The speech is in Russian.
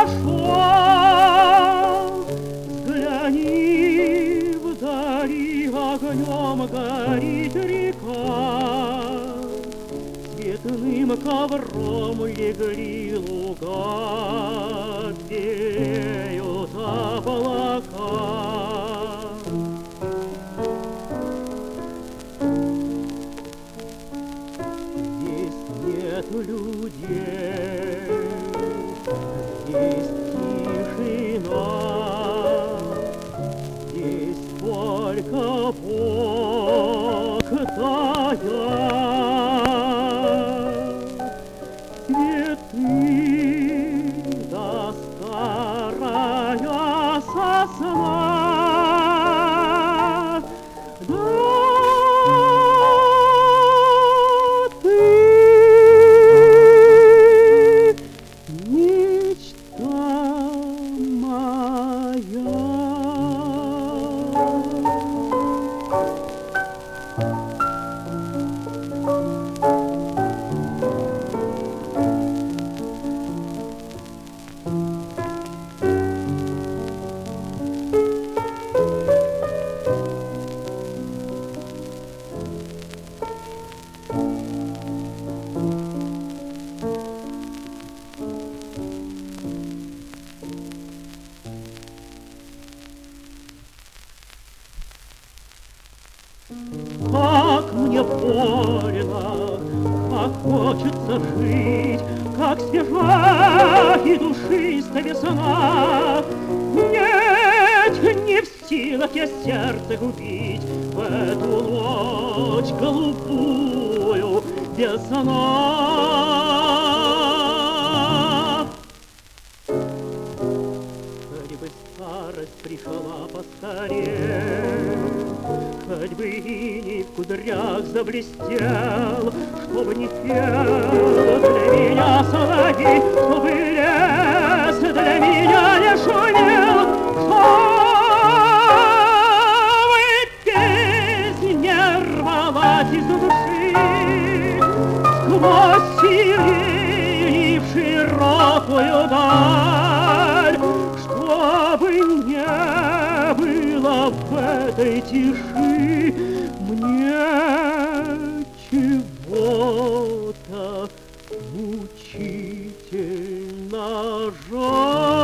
пошел, взгляни вдали, огнем горит река. Цветным ковром легли луга, веют облака. Здесь нет людей, здесь тишина, здесь только Бог дает. Цветы да старая сосна, да ты, мечта моя. Как мне больно, как хочется жить, как свежа и душиста весна. Нет, не в силах я сердце губить в эту ночь голубую без сна. Хоть бы старость пришла поскорее, хоть бы и в кудрях заблестел, чтобы не пел для меня соловей, чтобы лес для меня не шумел, чтобы песнь не рвалась из души сквозь сирени в широкую даль, чтобы не было в этой тиши мне чего-то мучительно жаль.